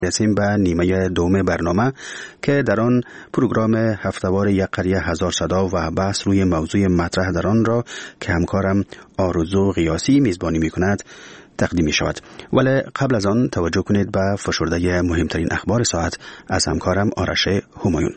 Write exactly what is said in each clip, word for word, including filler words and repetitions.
رسیم به نیمه دوم برنامه که در آن پروگرام هفتهوار یک قریه هزار صدا و بحث روی موضوع مطرح در آن را که همکارم آرزو قیاسی میزبانی می کند تقدیم می شود. ولی قبل از آن توجه کنید به فشرده مهمترین اخبار ساعت از همکارم آرش همایون.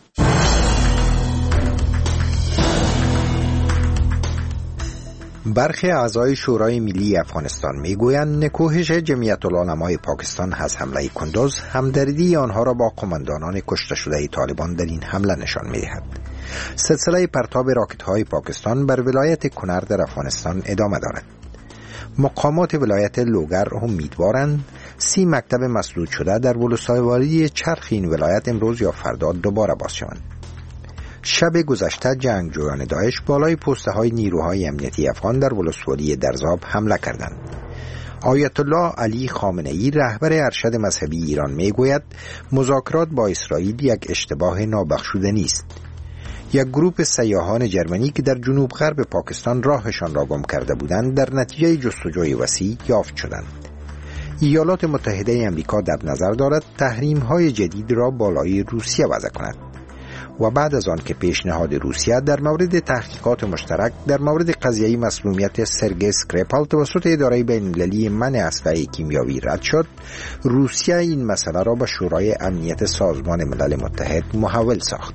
برخی اعضای شورای ملی افغانستان میگویند نکوهش جمعیت العلمای پاکستان از حمله کندوز همدردی آنها را با قماندانان کشته شده طالبان در این حمله نشان میدهد. سلسله پرتاب راکت های پاکستان بر ولایت کنر در افغانستان ادامه دارد. مقامات ولایت لوگر امیدوارند سی مکتب مسدود شده در ولسوالی چرخ این ولایت امروز یا فردا دوباره باز شوند. شب گذشته جنگجویان داعش بالای پسته های نیروهای امنیتی افغان در ولسوالی درزاب حمله کردند. آیت الله علی خامنه ای رهبر ارشد مذهبی ایران میگوید مذاکرات با اسرائیل یک اشتباه نابخشوده است. یک گروه سیاحان جرمنی که در جنوب غرب پاکستان راهشان را گم کرده بودند در نتیجه جستجوی وسیع یافت شدند. ایالات متحده آمریکا در نظر دارد تحریم های جدید را بالای روسیه وضع کند و بعد از آن که پیشنهاد روسیه در مورد تحقیقات مشترک در مورد قضیه مسمومیت سرگئی اسکریپال توسط اداره بین‌المللی منع اسلحه کیمیاوی رد شد، روسیه این مسئله را به شورای امنیت سازمان ملل متحد محول ساخت.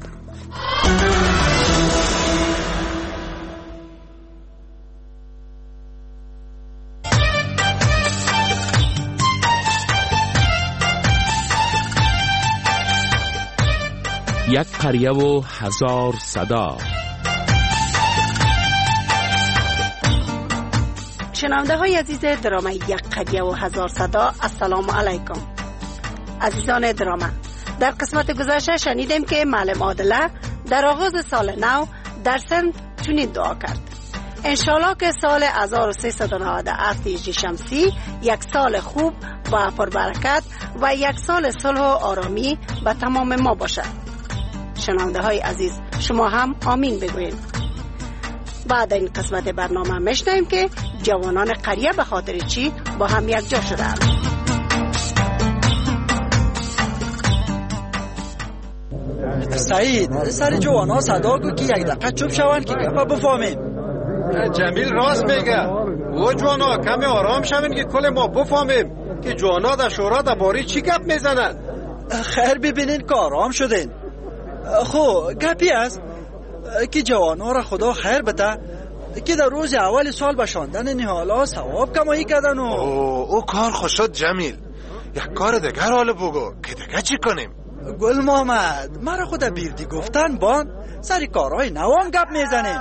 یک قریه و هزار صدا. شنونده های عزیز درام یک قریه و هزار صدا، السلام علیکم. عزیزان درام، در قسمت گذشته شنیدیم که معلم عادله در آغاز سال نو در سند چنین دعا کرد: انشالله که سال هزار و سیصد و نود و هفت هجری شمسی یک سال خوب و پربرکت و یک سال صلح و آرامی به تمام ما باشد. شنونده های عزیز، شما هم آمین بگوین. بعد این قسمت برنامه میشنویم که جوانان قریه به خاطر چی با هم یک جا شدند. سعید، سر جوانا صدا کو که یک دقیقه چوب شوند که گپا بفهمیم. جمیل راست میگه. او جوانا کمی آرام شوین که کل ما بفهمیم که جوانا در شورا درباره چی گپ میزنن. خیر ببینین که آرام شدین. خو گپی است که جوانا را خدا خیر بده که در روز اول سال به شاندن نهالا ثواب کمایی کردن. و او, او کار خوشد جمیل. یک کار دیگر حال بگو که دیگه چی کنیم؟ گل محمد، مرا خود بیردی گفتن بان سری کارهای نوام گپ میزنیم.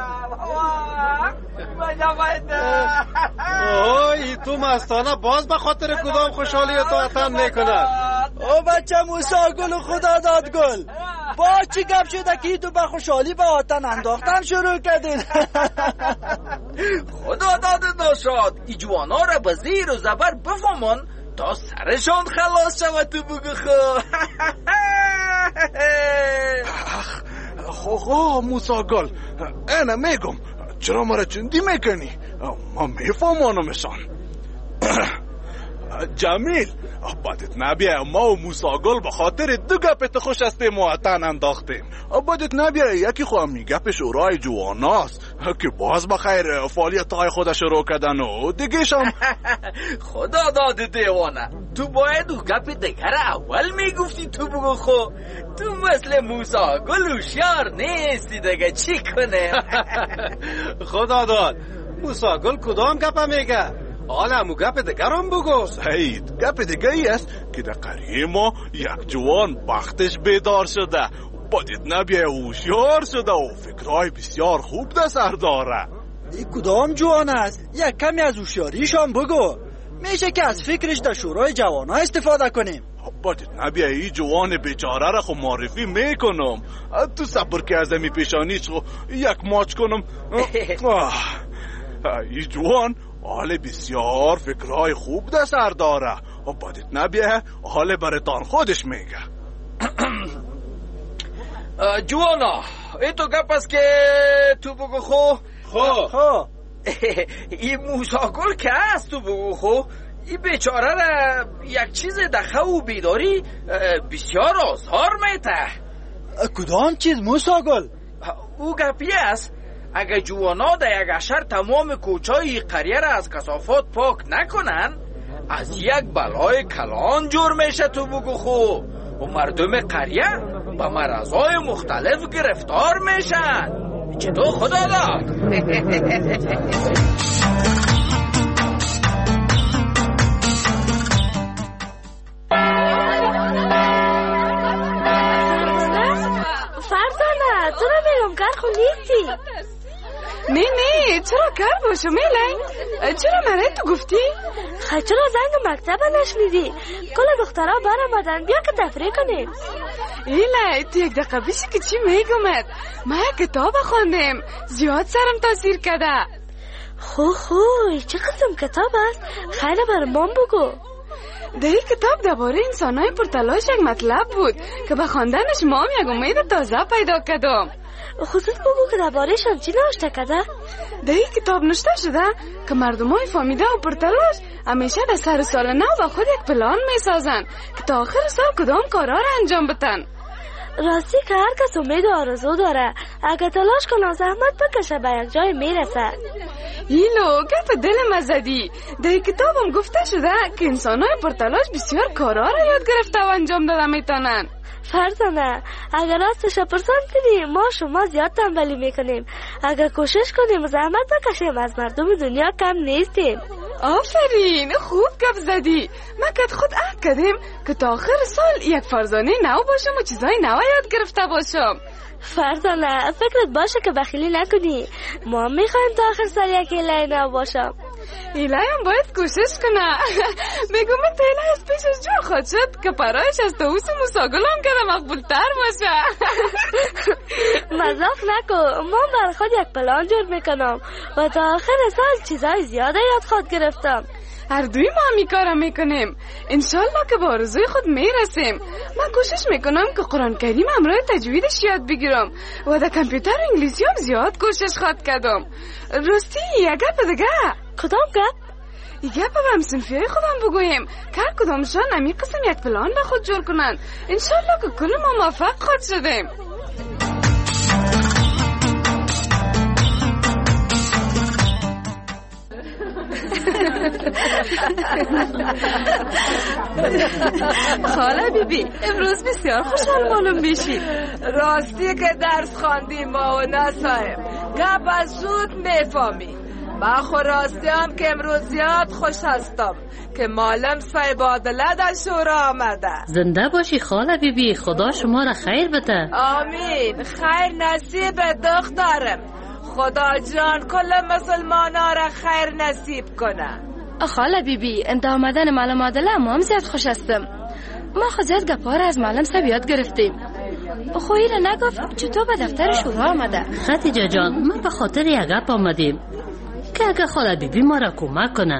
اوه تو مستانه باز به خاطر کدام خوشحالی تو اتن میکنن؟ او بچه موسی گل خدا داد گل، با چی گپ شده که تو به خوشحالی به آتن انداختن شروع کردین؟ خدا داد داشاد ای جوانا را به زیر و زبر بفهمون تا سرشان خلاص شود. تو بگو خو خواه موسی گل، اینه میگم چرا مرا چندی میکنی؟ ما میفهمانمشان. جمیل، بدت نبیه ما و موسی گل به خاطر دو گپت خوش هستیم و اتن انداختیم. بدت نبیه یکی خواهم گپ شورای جواناست که باز بخیر فعالیت های خودش رو کردن و دیگه شم. خدا داد دیوانه، تو باید و گپ دیگر اول میگفتی. تو بگو خو تو مثل موسی گل هوشیار نیستی دیگه چی کنه؟ خدا داد موسی گل کدام گپ میگه؟ حالا مو گپ دیگرم بگو. سعید، گپ دیگه ای است که در قریه ما یک جوان بختش بیدار شده، بدید نبیه هوشیار شده و فکرهای بسیار خوب در سر داره. این کدام جوان است؟ یک کمی از هوشیاریشان بگو، میشه که از فکرش در شورای جوانا استفاده کنیم. بدید نبیه این جوان بیچاره را خو معرفی میکنم. تو صبر که از می پیشانیش خو یک ماچ کنم. این جوان حال بسیار فکرهای خوب در سر داره و بدید نبیه حال برتان خودش میگه. جوانا ای تو گپ است که تو بگو خو. خو خو این موسی گل که است تو بگو خو این بیچاره را یک چیز دخه و بیداری بسیار آزار میته. کدام چیز موسی گل؟ او گپی است اگه جوانا در یک اشر تمام کوچای قریه را از کثافات پاک نکنن از یک بلای کلان جور میشه. تو بگو خو و مردم قریه به مرضای مختلف گرفتار میشن. چطور خدا داد؟ فرزانه تو را میرم کار خو نیستی. نه نه چرا کار باشو میلنگ؟ چرا منه تو گفتی؟ خیلی چرا زنگ مکتب نشنیدی؟ کل دخترها بر آمدن بیا که تفریح کنیم. ایله تو یک دقیقه بیشی که چی میگمد؟ من کتاب خوندم زیاد سرم تاثیر کرده. خو خو چه قسم کتاب است؟ خیلی بر من بگو. در این کتاب درباره انسانای پرتلاش یک مطلب بود که به خواندنش ما هم یک امید تازه پیدا کردم. خصوص بگو که درباره‌شان چی نوشته کرده؟ در این کتاب نوشته شده که مردمای فامیده و پرتلاش همیشه در سر سال نو با خود یک پلان میسازن که تا آخر سال کدام کارا را انجام بدن. راستی که هر کس امید و آرزو داره اگه تلاش کنه زحمت بکشه به یک جای میرسه. ایلو گپ دل مزدی. در کتابم گفته شده که انسانای پرتلاش بسیار کارا را یاد گرفته و انجام داده میتونن. فرزانه اگر راستش پرسان کنیم ما شما زیاد تنبلی میکنیم. اگر کوشش کنیم و زحمت بکشیم از مردم دنیا کم نیستیم. آفرین خوب گپ زدی. ما کد خود عهد کردیم که تا آخر سال یک فرزانه نو باشم و چیزای نو یاد گرفته باشم. فرزانه فکرت باشه که بخیلی نکنی. ما میخوایم تا آخر سال یک ایله نو باشم. ایله هم باید کوشش کنه. بگو من تیله از پیشش جور خود شد که پرایش از تووس موساگلام که مقبول تر باشه. مذاق نکن. ما بر خود یک پلان جور میکنم و تا آخر سال چیزای زیاده یاد خود گرفتم. هر دوی ما همی کارم میکنیم. انشالله که با آرزوی خود میرسیم. من کوشش میکنم که قرآن کریم همراه تجویدش یاد بگیرم و در کامپیوتر انگلیسی هم زیاد کوشش خود کردم. راستی یک گپ دیگه. کدام گپ؟ یک گپ به همسنفیای خودم بگویم که هر کدامشان همی قسم یک پلان به خود جور کنن. انشالله که کل ما موفق خود شدیم. خاله بی بی امروز بسیار خوشحال معلوم میشی. راستی که درس خواندیم ما و نصاحب گپ از زود میفهمی. من خو راستی هم که امروز زیاد خوش هستم که معلم صاحب عادله در شورا آمده. زنده باشی خاله بی بی. خدا شما را خیر بده. آمین. خیر نصیب دخترم. خدا جان کل مسلمانا را خیر نصیب کنه. خاله بی بی انت آمدن معلم عادله ما هم زیاد خوش هستم. ما خود زیاد گپا را از معلم صاحب یاد گرفتیم. خویی را نگفت چطور به دفتر شورا آمده؟ خدیجه جان ما به خاطر یک گپ آمدیم که اگه خاله بی بی ما را کمک کنه.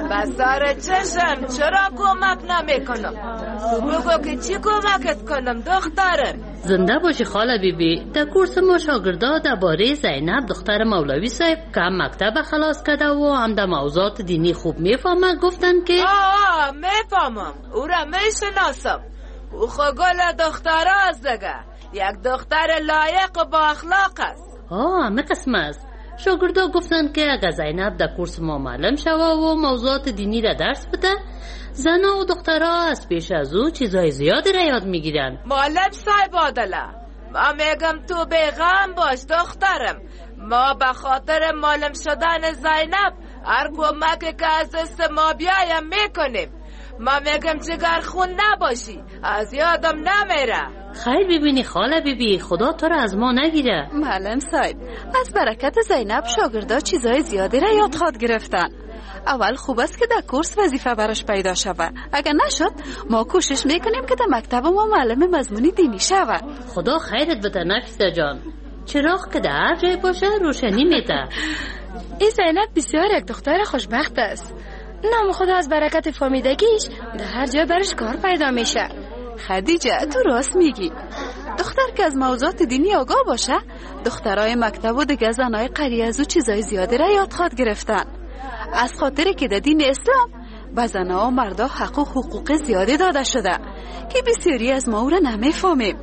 بسار چشم چرا کمک نمی کنم؟ تو بگو که چی کمکت کنم دخترم؟ زنده باشی خاله بی بی. در کورس ما شاگردا درباره زینب دختر مولوی صاحب که هم مکتب خلاص کرده و هم در موضوعات دینی خوب میفهمه گفتن که آه میفهمم. او را میشناسم. او خگل دختر است دیگه. یک دختر لایق و با اخلاق است. آه همه قسم است. شاگردا گفتن که اگه زینب در کورس ما معلم شوه و موضوعات دینی را درس بده زنها و دخترها از پیش از او چیزای زیادی را یاد میگیرن. معلم صاحب عادله ما میگم تو بیغم باش دخترم. ما به خاطر معلم شدن زینب هر کمکی که از دست ما بیایم میکنیم. ما میگم جگر خون نباشی از یادم نمیره. خیر ببینی خاله بیبی خدا تو را از ما نگیره. معلم صاحب از برکت زینب شاگردا چیزای زیادی را یاد خود گرفتن. اول خوب است که در کورس وظیفه براش پیدا شود. اگر نشد ما کوشش میکنیم که در مکتب ما معلم مضمونی دینی شود. خدا خیرت بده نفیسه جان. چراغ که در هر جای باشه روشنی میده. این زینب بسیار یک دختر خوشبخت است. نام خدا از برکت فامیدگیش در هر جای برش کار پیدا میشه. خدیجه تو راست میگی. دختر که از موضوعات دینی آگاه باشه دخترای مکتب و دیگه زنای قریه از او چیزای زیاده را یاد خواد گرفتن. از خاطر که در دین اسلام به زنها و مردا حق و حقوق زیادی داده شده که بسیاری از ما او را نمیفهمیم.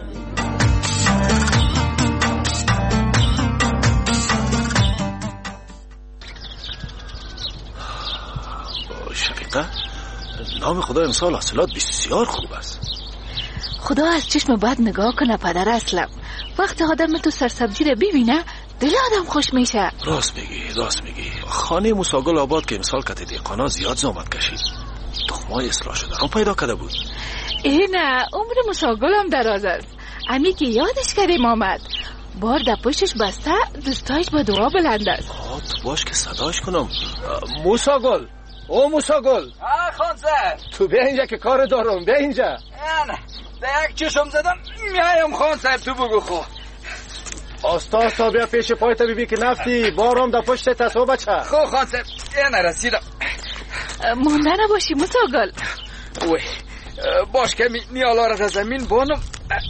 شفیقه، نام خدا امسال حاصلات بسیار خوب است. خدا از چشم بد نگاه کنه پدر اسلم. وقتی آدم تو سرسبزی رو ببینه دل آدم خوش میشه. راست میگی، راست میگی. خانه موساگل آباد که امسال کت دیقانا زیاد زحمت کشید. تخمای اصلاح شده رو پیدا کرده بود. اینه عمر موساگل هم دراز است. امی که یادش کریم آمد بار در پشتش بسته دوستایش با دعا بلند است. آه تو باش که صداش کنم. موساگل، او موساگل. آه خانسر، تو بیا اینجا که کار دارم. بیا اینجا. نه در یک چشم زدم میایم خانسر. تو بگو خو آستا آستا بیا پیش پایت ببی که نفتی بارم در پشت تصو بچه. خو خانسر یه نرسیدم. مونده نباشی موساگل. اوی باش که نیالا را زمین بانم.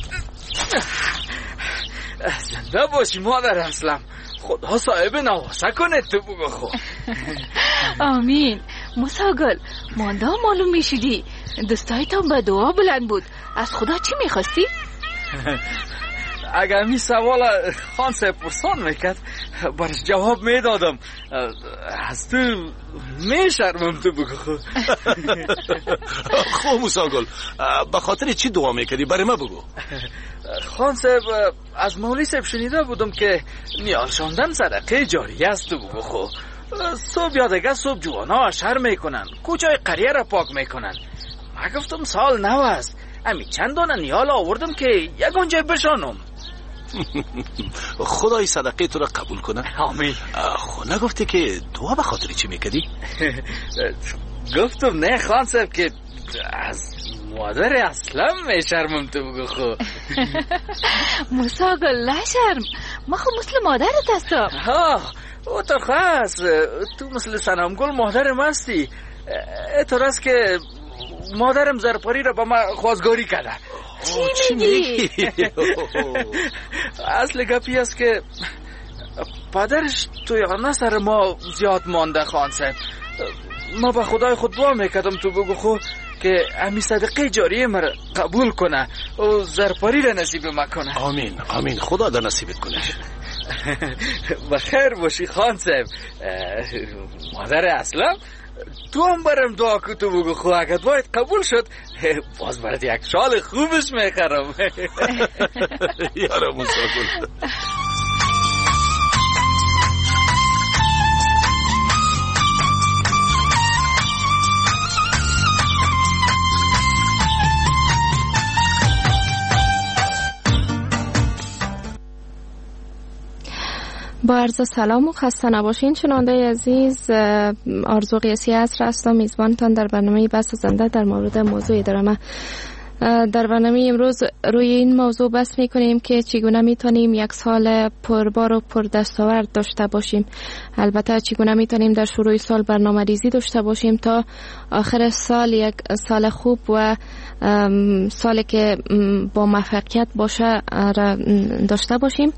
زنده باشی مادر اسلم. خدا صاحب نواسه کنه. تو بگو خو آمین. موساگل مانده معلوم میشیدی دوستایتان به دعا بلند بود. از خدا چی میخواستی؟ اگر می سوال خان صاحب پرسان میکرد برش جواب میدادم. از تو میشرمم. تو بگو خو خو موساگل به خاطر چی دعا میکردی برای ما بگو. خان صاحب از مولوی صاحب شنیده بودم که نیال شاندن صدقه جاریه است. تو بگو خو صبح یادگه صبح جوانا اشر میکنن، کوچای قریه را پاک میکنن. ما گفتم سال نو است، امی چند دانه نیال آوردم که یک اونجای بشانم. خدای صدقه تو را قبول کنه. آمین. خو نگفتی که دعا به خاطر چی میکردی؟ گفتم نه خان صاحب که از مادر اسلم میشرمم. تو بگو خو موساگل نشرم، ما خو مثل مادرت هستم. ها او تو خاص تو مثل سنمگل مادرم هستی. اطور است که مادرم زرپاری را با ما خوازگاری کرده. چی میگی؟ اصل گپی است که پدرش توی آنه سر ما زیاد مانده خان صاحب. ما به خدای خود دعا میکردم. تو بگو خو که امی صدقه جاریه مرا قبول کنه و زرپاری را نصیب ما کنه. آمین آمین. خدا در نصیبت کنه. بخیر باشی خان صاحب. مادر اسلم تو هم برم دعا که. تو بگو خو اگر دعایت قبول شد باز برات یک شال خوبش میخرم. یارم موساگل. با عرض سلام و خسته نباشین شنونده عزیز. آرزو قیاسی عصر هستم، میزبانتان در برنامه بحث زنده در مورد موضوع درآمد. در برنامه امروز روی این موضوع بحث میکنیم که چگونه میتونیم یک سال پربار و پردستاورد داشته باشیم. البته چگونه میتونیم در شروع سال برنامه ریزی داشته باشیم تا آخر سال یک سال خوب و سالی که با موفقیت باشه را داشته باشیم.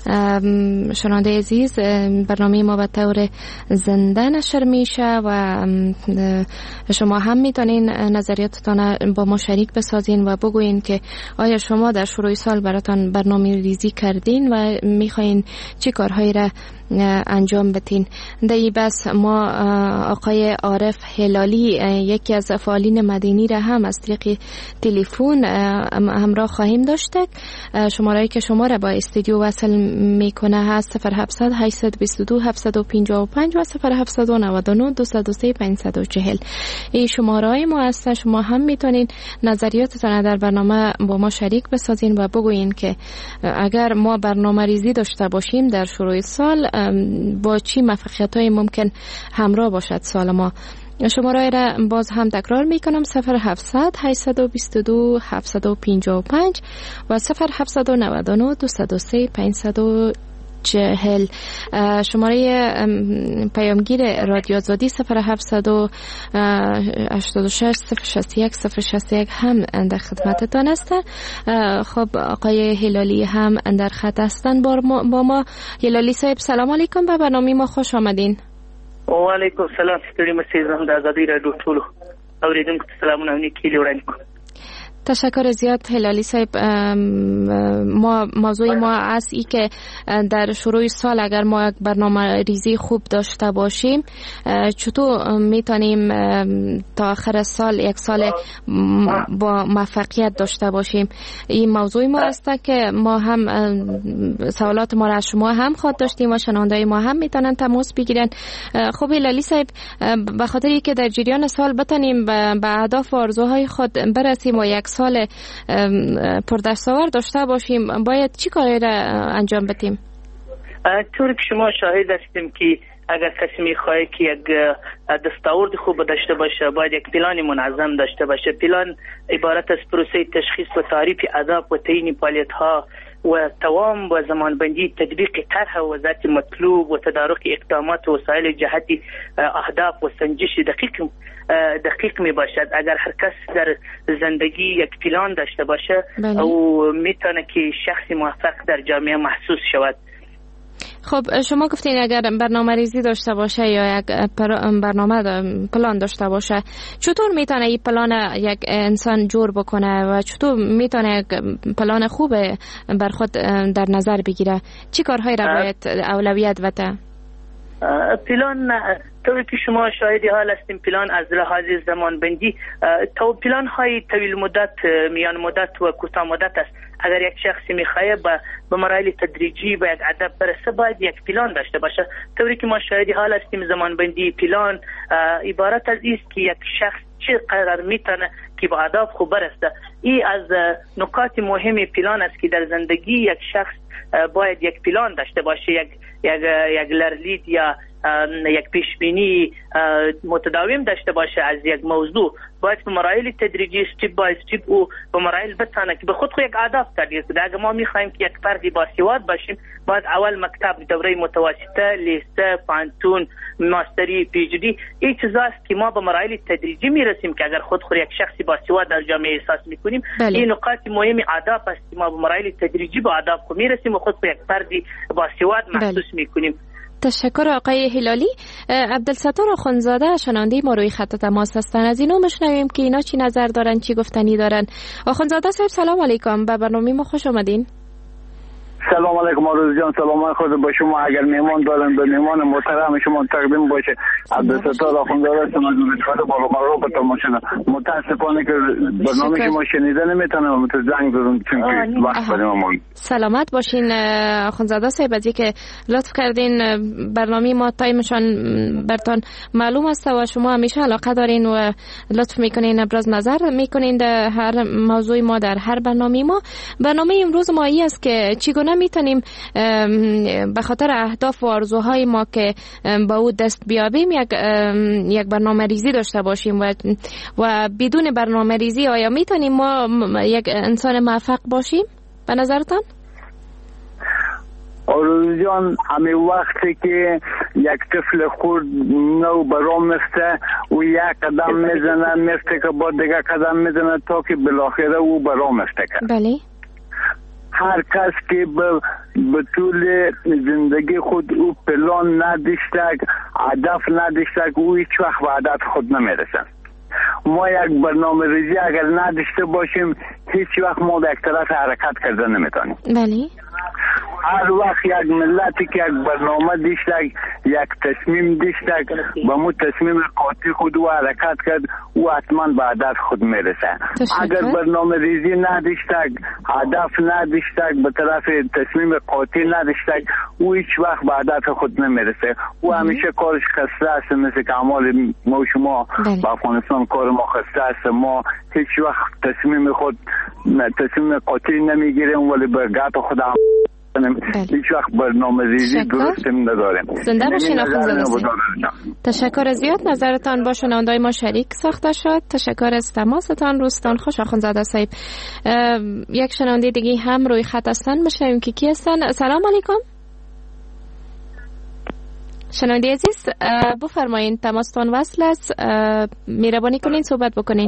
شنونده عزیز، برنامه ما به طور زنده نشر میشه و شما هم میتونین نظریاتتان با ما شریک بسازین و بگوین که آیا شما در شروع سال براتان برنامه ریزی کردین و میخواین چی کارهایی را انجام بدین. در این بس ما آقای عارف هلالی، یکی از فعالین مدنی را هم از طریق تلفن همراه خواهیم داشت. شماره‌ای که شما را با استودیو وصل میکنه هست صفر هفتصد هشتصد و بیست و دو هفتصد و پنجاه و پنج و صفر هفتصد و نود و نه دویست و سه پانصد و چهل. این شماره‌های ما هست. شما هم میتونین نظریاتتان در برنامه با ما شریک بسازین و بگوین که اگر ما برنامه ریزی داشته باشیم در شروع سال با چی موفقیت‌های ممکن همراه باشد سال ما. شماره را باز هم تکرار میکنم صفر هفتصد هشتصد و بیست و دو هفتصد و پنجاه و پنج و صفر هفتصد و نود و نه دویست و سه پانصد و چهل. شماره پیامگیر رادیو آزادی صفر هفتصد و هشتاد و شش صفر شصت و یک صفر شصت و یک هم در خدمتتان است. خب آقای هلالی هم در خط هستن با ما. هلالی صاحب سلام علیکم، به برنامه ما خوش آمدین. و علیکم السلام. ستړي مسیح زم د ازادي رادیو ټولو اوریدونکو ته سلامونه او نیکي وړاندې کوم. تشکر زیاد هلالی صاحب. ما موضوع ما است ای که در شروع سال اگر ما یک برنامه ریزی خوب داشته باشیم چطور میتونیم تا آخر سال یک سال با موفقیت داشته باشیم. این موضوع ما است که ما هم سوالات ما را از شما هم خواد داشتیم و شنوندای ما هم میتونن تماس بگیرن. خب هلالی صاحب، به خاطر اینکه در جریان سال بتونیم به اهداف و آرزوهای خود برسیم و یک سال پردستاور داشته باشیم باید چی کاری را انجام بدیم؟ طور که شما شاهد هستیم که اگر کسی میخواهی که یک دستاورد خوب داشته باشه باید یک پلان منظم داشته باشه. پلان عبارت از پروسه تشخیص و تعریف اهداف و تعیین فعالیت‌ها و توام و زمانبندی تطبیق طرح و ذات مطلوب و تدارک اقدامات و وسایل جهت اهداف و سنجش دقیق دقیق می باشد. اگر هر کس در زندگی یک پلان داشته باشه او میتونه که شخص موفق در جامعه محسوس شود. خب شما گفتین اگر برنامه ریزی داشته باشه یا یک برنامه پلان داشته باشه چطور میتونه این پلان یک انسان جور بکنه و چطور میتونه یک پلان خوب بر خود در نظر بگیره؟ چی کارهایی را باید اولویت بده؟ پلان طوری که شما شاهدی حال هستیم پلان از لحاظ زمان بندی تو پلان های طویل مدت، میان مدت و کوتاه مدت است. اگر یک شخصی میخواه به مراحل تدریجی به یک هدف برسه باید یک پلان داشته باشه. طوری که ما شاهدی حال هستیم زمان بندی پلان عبارت از است که یک شخص چقدر میتونه که به اهداف خوب برسه. این از نکات مهم پلان است که در زندگی یک شخص باید یک پلان داشته باشه، یک یک یک لرلید یا یک پیشبینی متداوم داشته باشه از یک موضوع. باید به مراحل تدریجی استیپ بای استیپ او به مراحل بتانه که به خود خود یک اهداف تعریف کنه. اگر ما میخوایم که یک فردی باسواد باشیم باید اول مکتب دوره متوسطه، لیسه، پانتون، ماستری، پی اچ دی این چیزاست که ما به مراحل تدریجی میرسیم که اگر خود خود یک شخصی باسواد در جامعه احساس میکنیم. این نکات مهم اهداف است که ما به مراحل تدریجی به اهداف میرسیم و خود خود یک فردی باسواد محسوس میکنیم. تشکر آقای هلالی. عبدالستار آخوندزاده شنونده ما روی خط تماس هستن، از اینو میشنویم که اینا چی نظر دارن، چی گفتنی دارن. آخوندزاده صاحب سلام علیکم، به برنامه ما خوش آمدین. سلام علیکم آرزو جان، سلام خود با شما. اگر مهمان دارن به مهمان محترم شما تقدیم باشه. عبدالستار آخوندزاده هستم از ولایت بالا مرو به تماشا. متاسفانه که برنامه شما شنیده نمیتونم، مت زنگ زدم چون وقت برام. سلامت باشین آخوندزاده صاحب، از اینکه لطف کردین. برنامه ما تایمشان براتون معلوم است و شما همیشه علاقه دارین و لطف میکنین ابراز نظر میکنین در هر موضوع ما، در هر برنامه ما. برنامه امروز ما این است که چگونه میتونیم به خاطر اهداف و آرزوهای ما که با او دست بیابیم یک یک برنامه ریزی داشته باشیم و و بدون برنامه ریزی آیا میتونیم ما یک انسان موفق باشیم به نظرتان؟ آرزو جان، همه وقتی که یک طفل خورد نو برام میفته و یک قدم میزنه میفته که با دیگه قدم میزنه تا که بالاخره او برام میفته. بله. هر کس که به به طول زندگی خود او پلان نداشته، هدف نداشته، او هیچ وقت به هدف خود نمیرسه. ما یک برنامه ریزی اگر نداشته باشیم هیچ وقت ما به یک طرف حرکت کرده نمیتونیم. بله. هر وقت یک ملتی که یک برنامه داشته، یک تصمیم داشته، با مو تصمیم قاطع خود و حرکت کرد او حتما به هدف خود میرسه. اگر برنامه ریزی نداشته، هدف نداشته، به طرف تصمیم قاطع نداشته، او هیچ وقت به هدف خود نمیرسه. او همیشه کارش خسته است، مثل که اعمال ما و شما با افغانستان کار ما خسته است. ما هیچ وقت تصمیم خود تصمیم قاطع نمیگیریم ولی به گپ خود هیچ وقت برنامه ریزی درست نداریم. زنده باشین آخوندزاده صاحب. تشکر زیاد، نظرتان با شنوندای ما شریک ساخته شد. تشکر از تماستان، روزتان خوش آخوندزاده صاحب. یک شنونده دیگه هم روی خط هستن، میشنویم که کی هستن. سلام علیکم شنونده عزیز، بفرمایین تماستان وصل است، مهربانی کنین صحبت بکنین.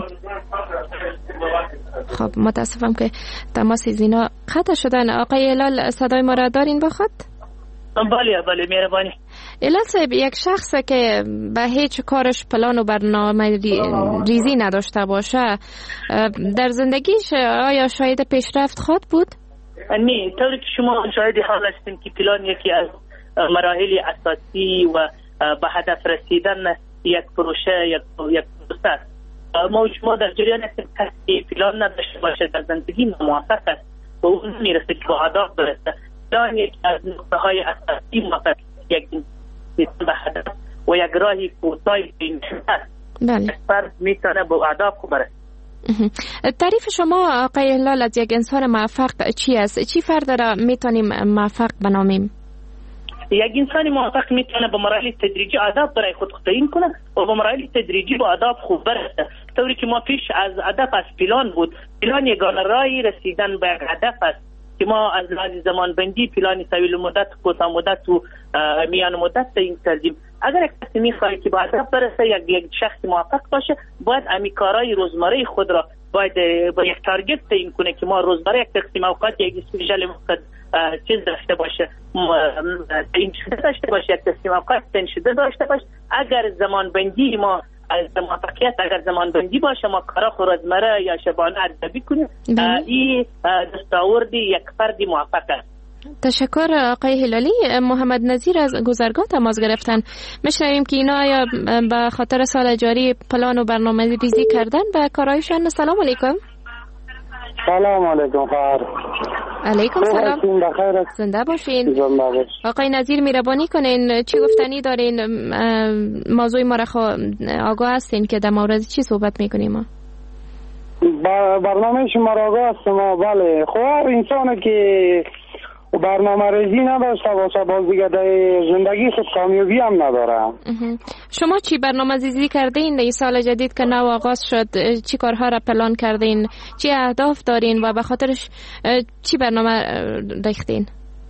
خب متاسفم که تماس زینا قطع شدن. آقای هلال صدای ما را دارین بخواد؟ بله بله مهربانی. علت صاحب، یک شخص که به هیچ کارش پلان و برنامه ریزی نداشته باشه در زندگیش آیا شاید پیشرفت خود بود؟ نه، طوری که شما شاهد حال هستیم که پلان یکی از مراحل اساسی و به هدف رسیدن یک پروژه یک یک پروسه است. ما شما در جریان هستیم کسی پلان نداشته باشه در زندگی ناموفق است و اون نمیرسه که به هدف برسه. پلان یکی از نقطه های اساسی موفق یک به هدف و یک راهی کوتاهی بین است. بله. فرد میتونه به هدف برسه. تعریف شما آقای هلال از یک انسان موفق چی است؟ چی فرد را میتونیم موفق بنامیم؟ یک انسان موفق میتونه به مراحل تدریجی آداب برای خود تعیین کنه و به مراحل تدریجی به آداب خوب برسه. طوری که ما پیش از هدف از پلان بود، پلان یگانه راهی رسیدن به یک هدف است که ما از لحاظ زمان بندی پلان طویل مدت، کوتاه مدت و میان مدت تعیین کردیم. اگر یک کسی میخواد که به هدف برسه، یک یک شخص موفق باشه، باید امی کارهای روزمره خود را باید با یک تارگت تعیین کنه که ما روزمره یک تقسیم اوقات یک اسپیشال وقت چیز داشته باشه، این شده داشته باشه، یک تقسیم اوقات تن شده داشته باشه. اگر زمان بندی ما از موفقیت اگر زمان بندی باشه، ما کارا خود روزمره یا شبانه ارزیابی کنیم، این دستاوردی یک فرد موفق است. تشکر آقای هلالی. محمد نظیر از گذرگاه تماس گرفتن. میشنویم که اینا آیا به خاطر سال جاری پلان و برنامه ریزی کردن به کارایشان؟ سلام علیکم. سلام علیکم خیر. علیکم سلام. زنده باشین. آقای نظیر مهربانی کنین چی گفتنی دارین؟ موضوع ما را آگاه هستین که در مورد چی صحبت میکنیم؟ ما برنامه شما را آگاه هستم. بله، خب انسانی که برنامه ریزی نداشته باشه باز دیگه در زندگی خود کامیابی هم نداره. شما چی برنامه ریزی کردین در سال جدید که نو آغاز شد؟ چی کارها را پلان کردین؟ چی اهداف دارین و به خاطرش چی برنامه ریختین؟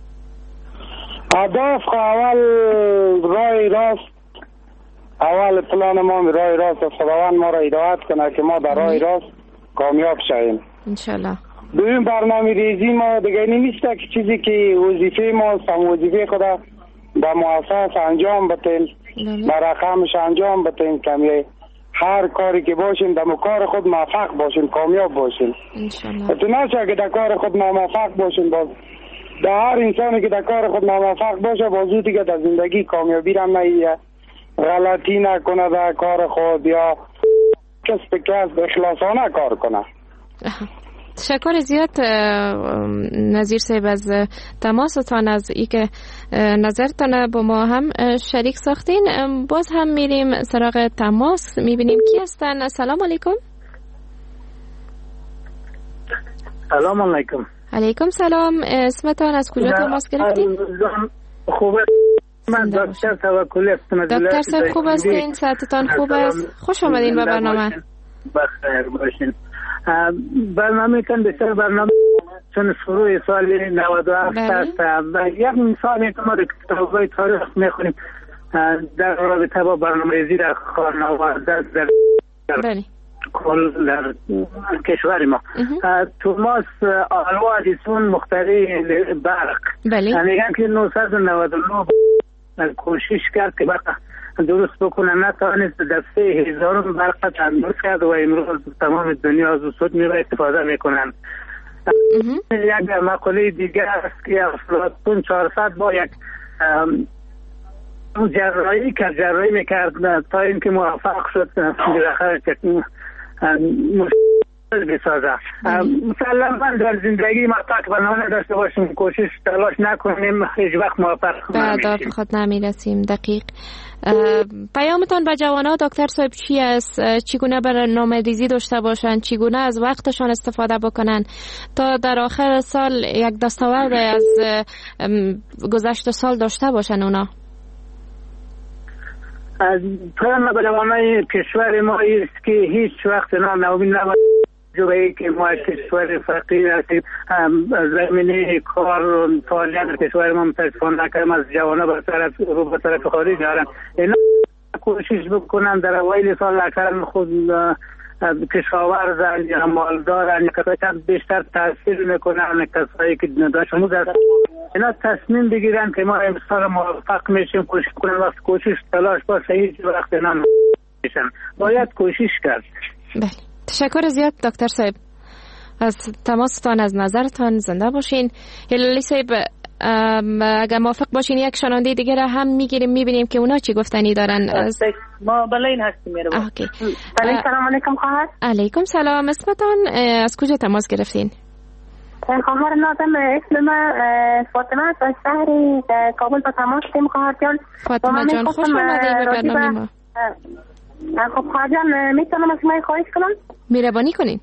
اهداف اول راه راست، اول پلان ما راه راست است. خداوند ما را هدایت کنه که ما در راه راست کامیاب شویم انشالله. دویم برنامه ریزی ما دیگه نمیسته که چیزی که وظیفه ما سم وظیفه خدا به مؤسسه انجام بتیم، به رقمش انجام بتیم که هر کاری که باشیم در کار خود موفق باشیم، کامیاب باشیم انشالله. تو نشه که در کار خود ناموفق باشیم، باز در هر انسانی که در کار خود ناموفق باشه بازو دیگه در زندگی کامیابی را نمیه، غلطی نکنه در کار خود یا کسب کسب اخلاصانه کار کنه. تشکر زیاد نظیر صاحب از تماستان، از ای که نظرتان با ما هم شریک ساختین. باز هم میریم سراغ تماس، میبینیم کی هستن. سلام علیکم. سلام علیکم. علیکم سلام. اسمتان از کجا تماس گرفتین؟ خوبه. من دکتر توکلی هستم. دکتر صاحب خوب هستین؟ صحتتان خوب است؟ خوش آمدین به برنامه. بخیر باشین. برنامه تن بسیار برنامه چون شروع سال نود و هفت است و یک مثالی که ما در کتاب‌های تاریخ میخونیم در رابطه با برنامه ریزی در خانواده در کل در کشور ما. توماس آلوا ادیسون مخترع برق میگن که نهصد و نود و نه کوشش کرد که برق درست بکنه، نتوانست در سه هزارم برق درست کرد و امروز تمام دنیا از سود میره استفاده میکنن. یک مقوله دیگر است که افلاطون چهارصد با یک جراحی که جراحی میکرد تا اینکه موفق شد بالاخره بسازه. مسلما در زندگی ما تک برنامه داشته باشیم، کوشش تلاش نکنیم، هیچ وقت موفق نمیشیم، خود نمیرسیم. دقیق. پیامتان به جوانان دکتر صاحب چی است؟ چگونه برنامه ریزی داشته باشند، چگونه از وقتشان استفاده بکنن تا در آخر سال یک دستاورد از گذشته سال داشته باشن اونا؟ از پیام به جوانای کشور ما است که هیچ وقت ناامید نباشند، جوری که ما کشور فقیر هستیم، زمینه کار و فعالیت در کشور ما متاسفانه نکردیم، از جوانا به طرف رو به طرف خارج دارن. اینا کوشش بکنن در اوایل سال اکرم خود کشاورزن یا مالدارن یا کسایی بیشتر تاثیر میکنن، کسایی که دانش آموز هستن اینا تصمیم بگیرن که ما امسال موفق میشیم، کوشش کنیم، وقت کوشش تلاش باشه هیچ وقت اینا نمیشن، باید کوشش کرد. بله، تشکر زیاد دکتر صاحب از تماستان، از نظرتان. زنده باشین. هلالی صاحب اگر موافق باشین یک شنونده دیگه را هم میگیریم میبینیم که اونا چی گفتنی دارن. از... ما بلاین هستیم. اوکی. سلام علیکم خواهر. علیکم سلام. اسمتان از کجا تماس گرفتین؟ خواهر نازم، اسم من فاطمه است، از شهر کابل با تماس هستیم خواهر جان. فاطمه جان خوش آمدید به برنامه ما. خب خواهر جان میتونم از شما خواهش کنم؟ مهربانی کنین.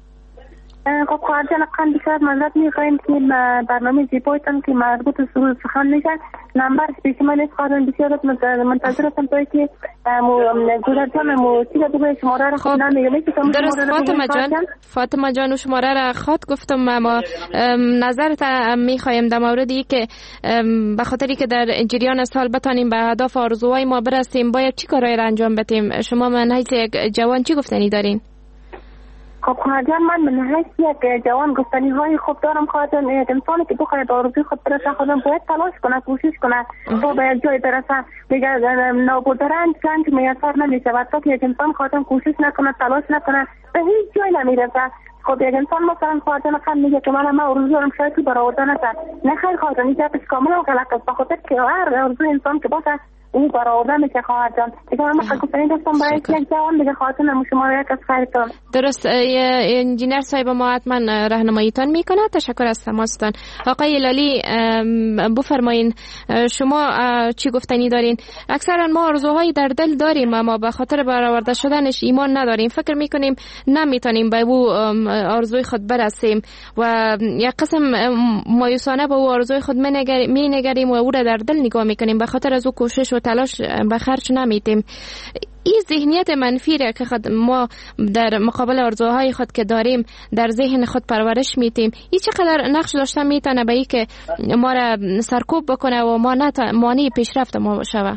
خب خواهر جان اقام بیشتر منظرت میخواییم که برنامه زیبایتان که مربوط به سرود سخن میشه نمبر پیش من است خواهر جان، بسیار منتظرتم توی که گذر جان موسیقی بگوی شماره را خود نمیگم. درست فاطمه جان، فاطمه جان و شماره را خود گفتم، اما نظرت میخوایم در موردی که به خاطری که در جریان سال بتانیم به اهداف آرزوهای ما برسیم باید چی کارایی را انجام بدیم. شما من حیث یک جوان چی گفتنی دارین؟ خب خواهر جان من من حیث یک جوان گفتنی های خوب دارم خواهر جان. یک انسانی که بخواهد آرزوی خود برسه خودم باید تلاش کنه، کوشش کنه تا به یک جای برسه. دیگه نابود رنج رنج میسر نمیشه و تا که یک انسان خواهد کوشش نکنه، تلاش نکنه به هیچ جای نمیرسه. خب یک انسان مثلا خواهر جان خواهد میگه که من ما آرزو دارم شاید که برآورده نشه. نه خیر خواهر جان، این جهتش کاملا غلط است، به خاطر که هر آرزو انسان که باشه این برآورده میشه خواهر جان. دیگه من گفتنی داشتم برای یک جوان دیگه خواهر جان شما یک از خیرتون. درست. انجینر صاحب ما حتما راهنماییتان میکنه. تشکر از تماستان. آقای هلالی بفرمایین شما چی گفتنی دارین؟ اکثرا ما آرزوهایی در دل داریم اما به خاطر برآورده شدنش ایمان نداریم، فکر میکنیم نمیتونیم به او آرزوی خود برسیم و یک قسم مایوسانه به او آرزوی خود مینگریم و او را در دل نگاه میکنیم، به خاطر از او کوشش و تلاش به خرج نمیتیم. این ذهنیت منفی را که خود ما در مقابل آرزوهای خود که داریم در ذهن خود پرورش میتیم، این چقدر نقش داشته میتونه به این که ما را سرکوب بکنه و ما مانع پیشرفت ما بشه.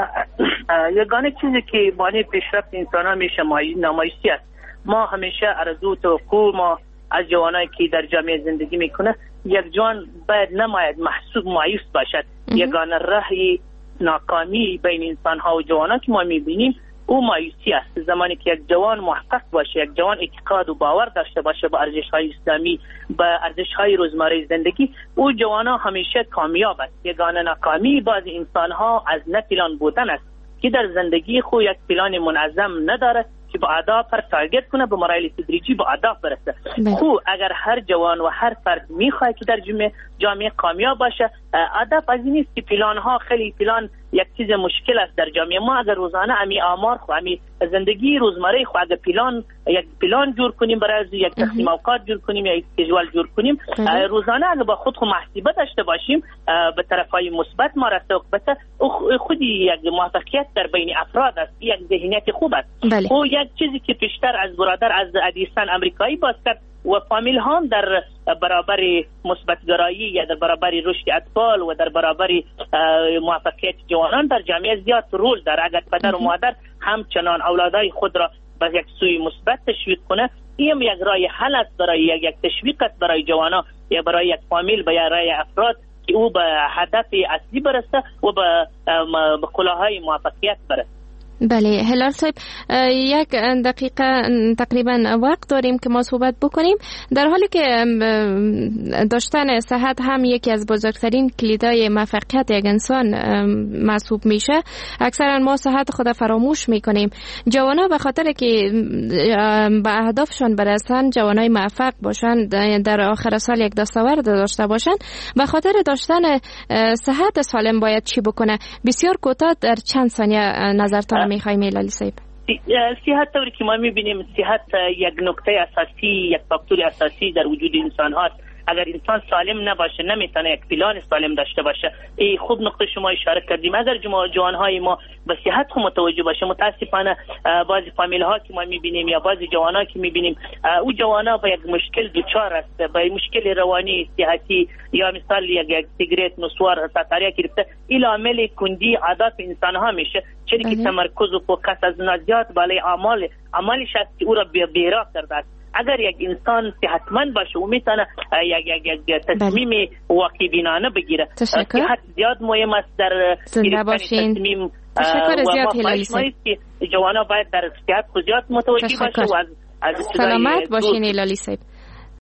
یگانه چیزی که مانع پیشرفت انسان ها میشه نمایشی است. ما همیشه آرزو توقع ما از جوانایی که در جامعه زندگی میکنه، یک جوان باید نماید محسوب مایوس باشد. یگانه راهی ناکامی بین انسان ها و جوانان که ما میبینیم او مایوسی است. زمانی که یک جوان محقق باشه، یک جوان اعتقاد و باور داشته باشه به ارزش های اسلامی، به ارزش های روزمره زندگی، او جوانا همیشه کامیاب است. یگانه ناکامی باز انسان ها از نه پلان بودن است که در زندگی خود یک پلان منظم نداره که به اهداف پر تارگت کنه، به مراحل تدریجی به اهداف برسه. خب اگر هر جوان و هر فرد میخواد که در جامعه جامعه کامیاب باشه، هدف از این نیست که پلان ها خیلی پلان یک چیز مشکل است در جامعه ما. اگر روزانه امی آمار خو امی زندگی روزمره خو اگر پلان یک پلان جور کنیم، برای یک تقسیم اوقات جور کنیم یا یک اسکیجول جور کنیم، روزانه اگر با خود خو محاسبه داشته باشیم به طرفای مثبت ما رسته، البته خودی یک موفقیت در بین افراد است، یک ذهنیت خوب است. او یک چیزی که پیشتر از برادر از ادیسون امریکایی باز کرد و فامیل هم در برابر مثبت‌گرایی یا در برابر رشد اطفال و در برابر موفقیت جوانان در جامعه زیاد رول داره. اگر پدر و مادر همچنان اولادای خود را به یک سوی مثبت تشویق کنه، این یک راه حل است برای یک, یک تشویق است برای جوانان یا برای یک فامیل، برای افراد که او به هدف اصلی برسه و به به کلاهای موفقیت برسه. بله هلال صاحب، یک دقیقه تقریبا وقت داریم که ما صحبت بکنیم. در حالی که داشتن صحت هم یکی از بزرگترین کلیدهای موفقیت یک انسان محسوب میشه، اکثرا ما صحت خود فراموش میکنیم. جوانا به خاطر که به اهدافشون برسن، جوانای موفق باشن، در آخر سال یک دستاورد داشته باشن، به خاطر داشتن صحت سالم باید چی بکنه؟ بسیار کوتاه در چند ثانیه نظرتان میخوایم هلالی صاحب. صحت طوری که ما میبینیم، صحت یک نکته اساسی، یک فاکتور اساسی در وجود انسان هاست. اگر انسان سالم نباشه نمیتونه یک پلان سالم داشته باشه. ای خوب نقطه شما اشاره کردیم. اگر جوانهای ما به صحت خود متوجه باشه، متاسفانه بعضی فامیل ها که ما میبینیم یا بعضی جوانا که میبینیم، او جوانا با یک مشکل دچار است، با مشکل روانی صحتی یا مثال یک, یک سیگرت نوشوار ساتاریا گرفته، این عامل کندی عادات انسان ها میشه، چون که تمرکز و فوکس از نزیات بالای اعمال عملش است که او را بی‌راق کرده است. اگر یک انسان صحتمند باشه و میتونه یک یک یک تصمیم واقع بینانه بگیره. صحت زیاد مهم است در زنده باشین. تصمیم. تشکر زیاد هلالی صاحب. جوانا باید در صحت زیاد متوجه باشه و از سلامت باشین هلالی صاحب.